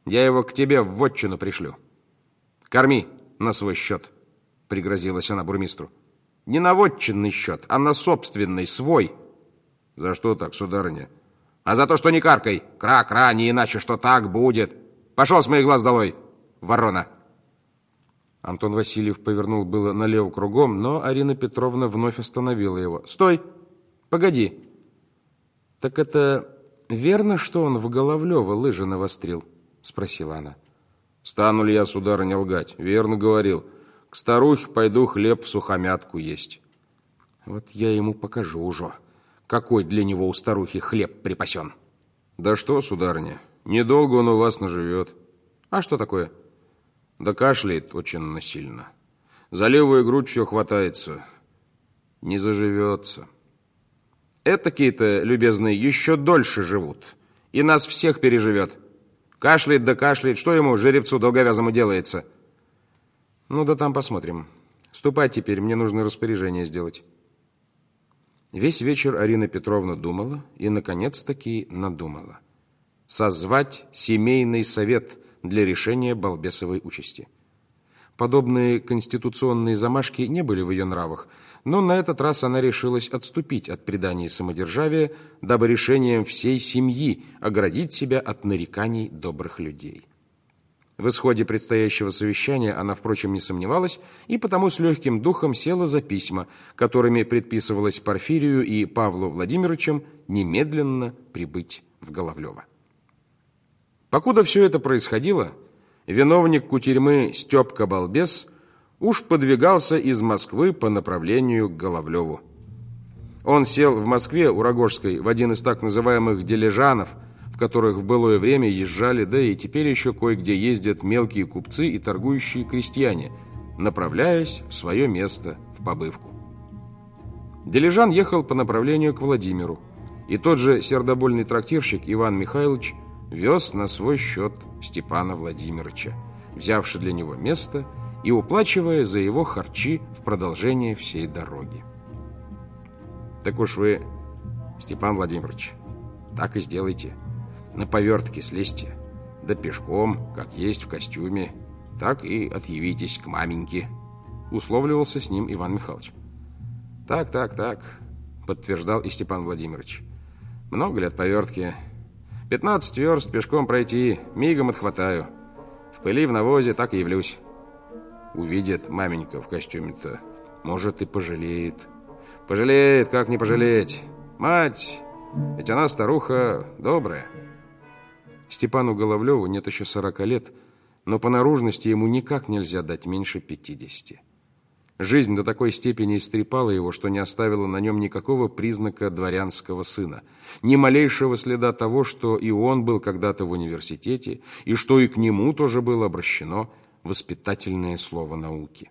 Я его к тебе в вотчину пришлю. Корми на свой счет, пригрозилась она бурмистру. Не на вотчинный счет, а на собственный, свой. За что так, сударыня? А за то, что не каркай. Кра-кра, не иначе, что так будет. Пошел с моих глаз долой, ворона. Антон Васильев повернул было налево кругом, но Арина Петровна вновь остановила его. Стой! Погоди. Так это верно, что он в Головлёво лыжи навострил? Спросила она. Стану ли я, сударыня, лгать? Верно говорил. К старухе пойду хлеб в сухомятку есть. Вот я ему покажу уже, какой для него у старухи хлеб припасен. Да что, сударыня, недолго он у вас наживет. А что такое? Да кашляет очень сильно. За левую грудь все хватается. Не заживется. Этакие-то, любезные, еще дольше живут. И нас всех переживет. Кашляет да кашляет. Что ему, жеребцу долговязому, делается? Ну да там посмотрим. Ступай теперь, мне нужно распоряжение сделать. Весь вечер Арина Петровна думала и, наконец-таки, надумала. Созвать семейный совет для решения балбесовой участи. Подобные конституционные замашки не были в ее нравах, но на этот раз она решилась отступить от преданий самодержавия, дабы решением всей семьи оградить себя от нареканий добрых людей. В исходе предстоящего совещания она, впрочем, не сомневалась, и потому с легким духом села за письма, которыми предписывалось Порфирию и Павлу Владимировичам немедленно прибыть в Головлёво. Покуда все это происходило, виновник кутерьмы Степка Балбес уж подвигался из Москвы по направлению к Головлёву. Он сел в Москве у Рогожской в один из так называемых дилижанов, в которых в былое время езжали, да и теперь еще кое-где ездят мелкие купцы и торгующие крестьяне, направляясь в свое место в побывку. Дилижан ехал по направлению к Владимиру, и тот же сердобольный трактирщик Иван Михайлович вез на свой счет Степана Владимировича, взявши для него место и уплачивая за его харчи в продолжение всей дороги. Так уж вы, Степан Владимирович, так и сделайте. На повертке слезьте, да пешком, как есть в костюме, так и отъявитесь к маменьке, условливался с ним Иван Михайлович. Так, подтверждал и Степан Владимирович. Много лет повертки. 15 верст пешком пройти, мигом отхватаю. В пыли, в навозе так и явлюсь. Увидит маменька в костюме-то, может, и пожалеет. Пожалеет, как не пожалеть. Мать, ведь она старуха добрая. Степану Головлёву нет еще 40 лет, но по наружности ему никак нельзя дать меньше 50. Жизнь до такой степени истрепала его, что не оставила на нем никакого признака дворянского сына, ни малейшего следа того, что и он был когда-то в университете, и что и к нему тоже было обращено воспитательное слово науки.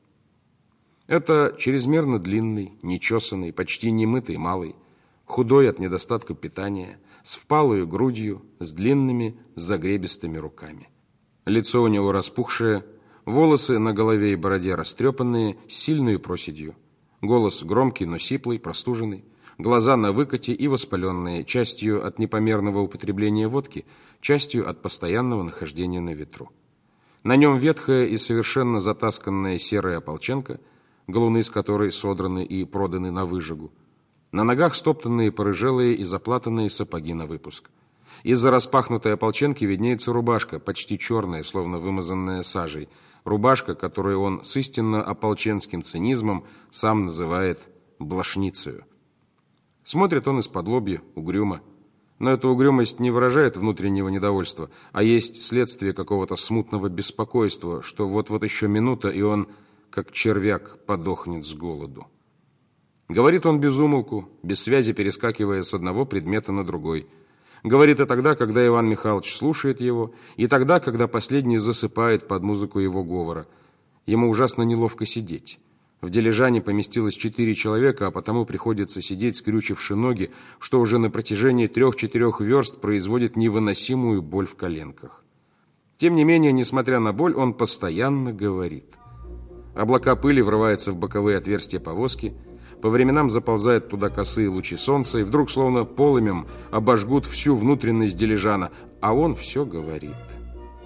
Это чрезмерно длинный, нечесанный, почти немытый малый, худой от недостатка питания, с впалой грудью, с длинными загребистыми руками. Лицо у него распухшее, волосы на голове и бороде растрепанные, с сильной проседью. Голос громкий, но сиплый, простуженный. Глаза на выкате и воспаленные, частью от непомерного употребления водки, частью от постоянного нахождения на ветру. На нем ветхая и совершенно затасканная серая ополченка, галуны с которой содраны и проданы на выжигу. На ногах стоптанные, порыжелые и заплатанные сапоги на выпуск. Из-за распахнутой ополченки виднеется рубашка, почти черная, словно вымазанная сажей. Рубашка, которую он с истинно ополченским цинизмом сам называет блошницею. Смотрит он из-подлобья, угрюмо. Но эта угрюмость не выражает внутреннего недовольства, а есть следствие какого-то смутного беспокойства, что вот-вот еще минута, и он, как червяк, подохнет с голоду. Говорит он без умолку, без связи перескакивая с одного предмета на другой. Говорит и тогда, когда Иван Михайлович слушает его, и тогда, когда последний засыпает под музыку его говора. Ему ужасно неловко сидеть. В дилижане поместилось 4 человека, а потому приходится сидеть, скрючивши ноги, что уже на протяжении 3-4 верст производит невыносимую боль в коленках. Тем не менее, несмотря на боль, он постоянно говорит. Облака пыли врываются в боковые отверстия повозки, по временам заползают туда косые лучи солнца, и вдруг, словно полымем, обожгут всю внутренность дилижана, а он все говорит.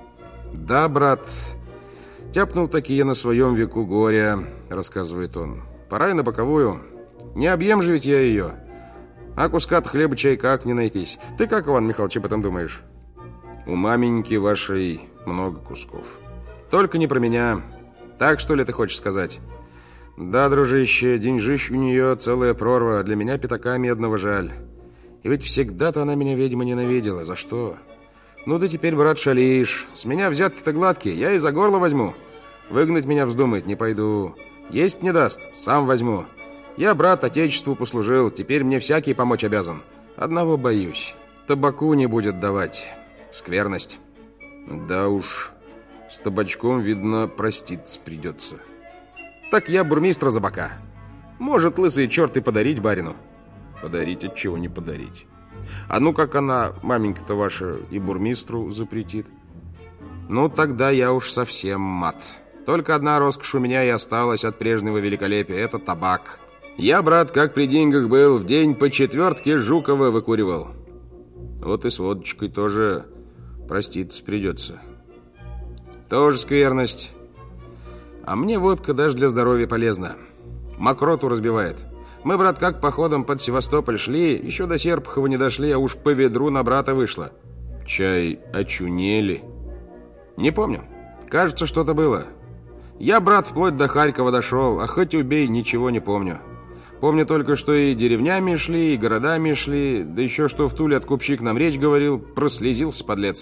Да, брат, тяпнул таки я на своем веку горя, рассказывает он. Пора и на боковую. Не объем же ведь я ее. А куска-то хлеба чайка как не найтись. Ты как, Иван Михайлович, об этом думаешь? У маменьки вашей много кусков. Только не про меня. Так, что ли, ты хочешь сказать? Да, дружище, деньжищ у нее целая прорва. Для меня пятака медного жаль. И ведь всегда-то она меня, ведьма, ненавидела. За что? Ну, ты теперь, брат, шалишь. С меня взятки-то гладкие. Я и за горло возьму. Выгнать меня вздумает, не пойду. Есть не даст, сам возьму. Я, брат, отечеству послужил. Теперь мне всякий помочь обязан. Одного боюсь. Табаку не будет давать. Скверность. Да уж, с табачком, видно, проститься придется. Так я бурмистра за бока. Может, лысый черт и подарить барину. Подарить от чего не подарить. А ну как она, маменька-то ваша, и бурмистру запретит? Ну тогда я уж совсем мат. Только одна роскошь у меня и осталась от прежнего великолепия. Это табак. Я, брат, как при деньгах был, в день по четвертке Жукова выкуривал. Вот и с водочкой тоже проститься придется. Тоже скверность. А мне водка даже для здоровья полезна. Мокроту разбивает. Мы, брат, как походом под Севастополь шли, еще до Серпухова не дошли, а уж по ведру на брата вышло. Чай очунели? Не помню. Кажется, что-то было. Я, брат, вплоть до Харькова дошел, а хоть убей, ничего не помню. Помню только, что и деревнями шли, и городами шли, да еще что в Туле откупщик нам речь говорил, прослезился, подлец.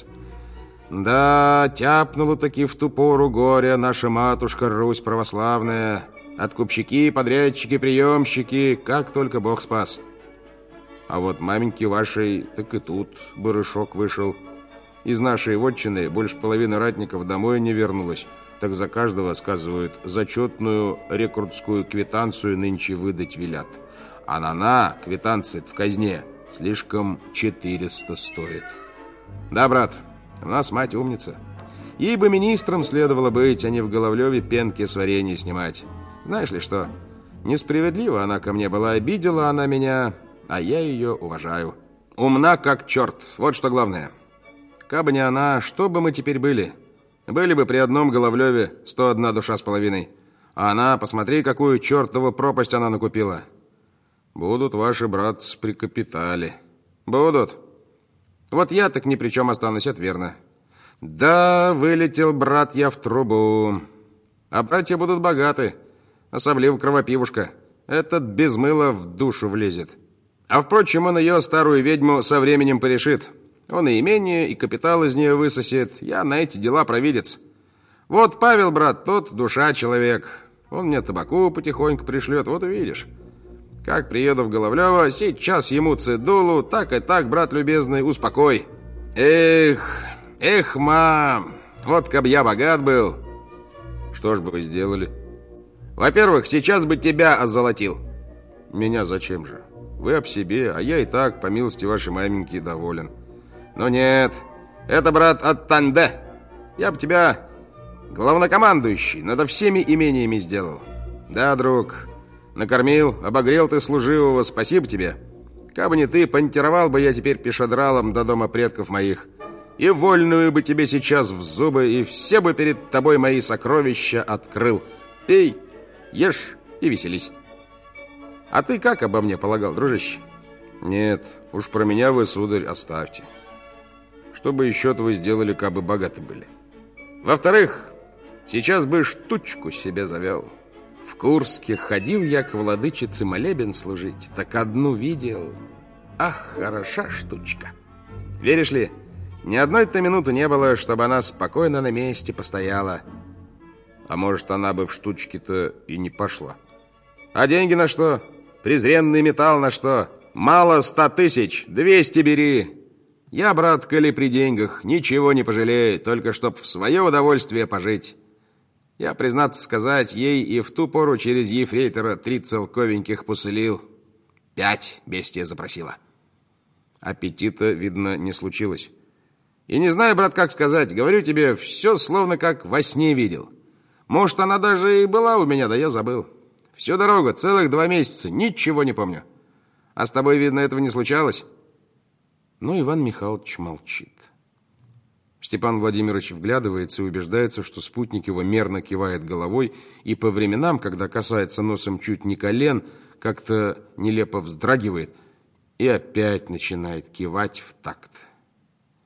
Да, тяпнула-таки в ту пору горя наша матушка Русь православная. Откупщики, подрядчики, приемщики, как только Бог спас. А вот маменьки вашей, так и тут барышок вышел. Из нашей вотчины больше половины ратников домой не вернулось. Так за каждого, сказывают, зачетную рекрутскую квитанцию нынче выдать велят. А на квитанция в казне слишком 400 стоит. Да, брат, у нас мать умница. Ей бы министром следовало быть, а не в Головлеве пенки с варенья снимать. Знаешь ли что, несправедливо она ко мне была, обидела она меня, а я ее уважаю. Умна как черт, вот что главное. Кабы не она, что бы мы теперь были? Были бы при одном Головлеве 101 душа с половиной. А она, посмотри, какую чертову пропасть она накупила. Будут ваши братцы при капитале. Будут. Вот я так ни при чем останусь, это верно. Да, вылетел, брат, я в трубу. А братья будут богаты. Особливо кровопивушка. Этот без мыла в душу влезет. А впрочем, он ее, старую ведьму, со временем порешит. Он и имение, и капитал из нее высосет. Я на эти дела провидец. Вот Павел, брат, тот душа человек. Он мне табаку потихоньку пришлет, вот увидишь. Как приеду в Головлево, сейчас ему цедулу, так и так, брат любезный, успокой. Эх, мам, вот каб я богат был. Что ж бы вы сделали? Во-первых, сейчас бы тебя озолотил. Меня зачем же? Вы об себе, а я и так, по милости вашей маменьки, доволен. Но нет, это, брат, от Танде. Я бы тебя главнокомандующий над всеми имениями сделал. Да, друг, накормил, обогрел ты служивого, спасибо тебе. Кабы не ты, понтировал бы я теперь пешедралом до дома предков моих. И вольную бы тебе сейчас в зубы, и все бы перед тобой мои сокровища открыл. Пей, ешь и веселись. А ты как обо мне полагал, дружище? Нет, уж про меня вы, сударь, оставьте. Что бы еще-то вы сделали, кабы богаты были? Во-вторых, сейчас бы штучку себе завел. В Курске ходил я к владычице молебен служить, так одну видел. Ах, хороша штучка. Веришь ли, ни одной-то минуты не было, чтобы она спокойно на месте постояла. А может, она бы в штучке-то и не пошла. А деньги на что? Презренный металл на что? Мало 100 тысяч, 200 бери. Я, брат, коли при деньгах, ничего не пожалею, только чтоб в свое удовольствие пожить. Я, признаться сказать, ей и в ту пору через ефрейтора 3 целковеньких посылил. 5 бестия запросила. Аппетита, видно, не случилось. И не знаю, брат, как сказать. Говорю тебе, все словно как во сне видел. Может, она даже и была у меня, да я забыл. Всю дорогу, целых 2 месяца, ничего не помню. А с тобой, видно, этого не случалось? Ну, Иван Михайлович молчит. Степан Владимирович вглядывается и убеждается, что спутник его мерно кивает головой и по временам, когда касается носом чуть не колен, как-то нелепо вздрагивает и опять начинает кивать в такт.